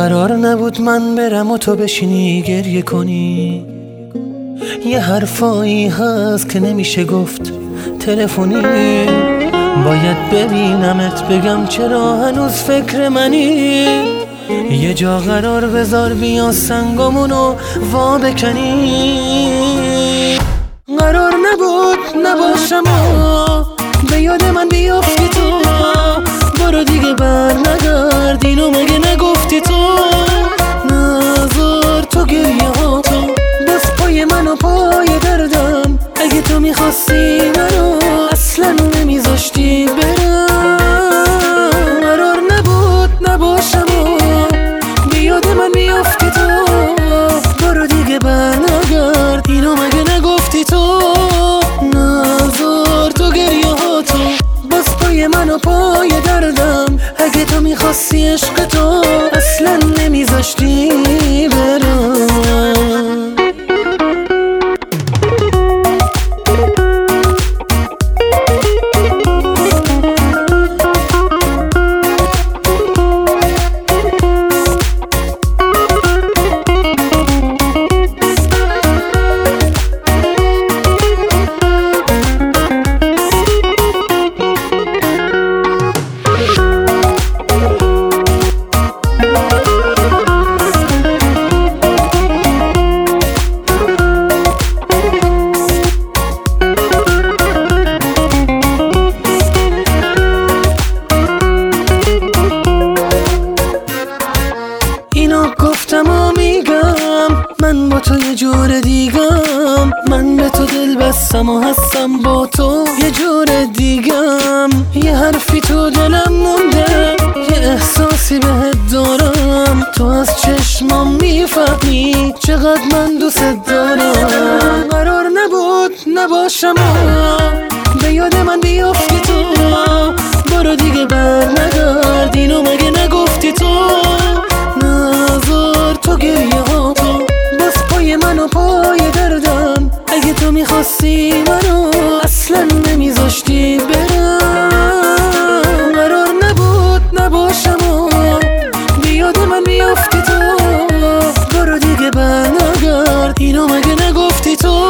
قرار نبود من برم و تو بشینی گریه کنی. یه حرفایی هست که نمیشه گفت تلفنی. باید ببینمت بگم چرا هنوز فکر منی. یه جا قرار بذار بیا سنگامونو وا بکنی. قرار نبود نباشم و به یاد من بیافتی تو. برو دیگه بر نگرد، اینو مگه نگفتی تو؟ نذار تو گریه ها تو بس پای من و پای دردم. اگه تو میخواستی منو اصلا نمیذاشتی برم. قرار نبود نباشم و به یاد من بیافتی تو. برو دیگه بر نگرد، اینو مگه نگفتی تو؟ نذار تو گریه ها تو بس پای من و پای دردم. اگه تو میخواستی عشق تو اصلا نمیذاشتی برم. گفتم و میگم من با تو یه جور دیگم. من به تو دل بستم و هستم با تو یه جور دیگم. یه حرفی تو دلم مونده، یه احساسی بهت دارم. تو از چشمام میفهمی چقدر من دوست دارم. قرار نبود نباشم و به یاد من بیافتی تو. برو دیگه بر نگرد، اینو مگه نگفتی تو؟ نذار تو گریه ها تو بس پای من و پای دردم. اگه تو میخواستی منو اصلا نمیذاشتی برم. قرار نبود نباشم و بیاد من بیافتی تو. برو دیگه بر نگرد، اینو مگه نگفتی تو؟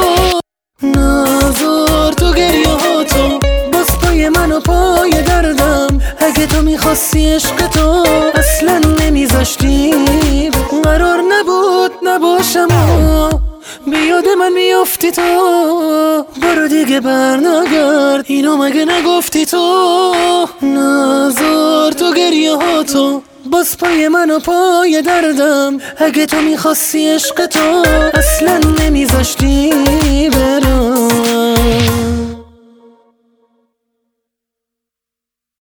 نذار تو گریه ها تو بس پای من و پای دردم. اگه تو میخواستی عشق تو اصلا نمیذاشتی. قرار نبود نباشم و بیاد من بیافتی تو. برو دیگه بر نگرد، اینو مگه نگفتی تو؟ نذار تو گریه ها تو بس پای من و پای دردم. اگه تو میخواستی عشق تو اصلا نمیذاشتی برم.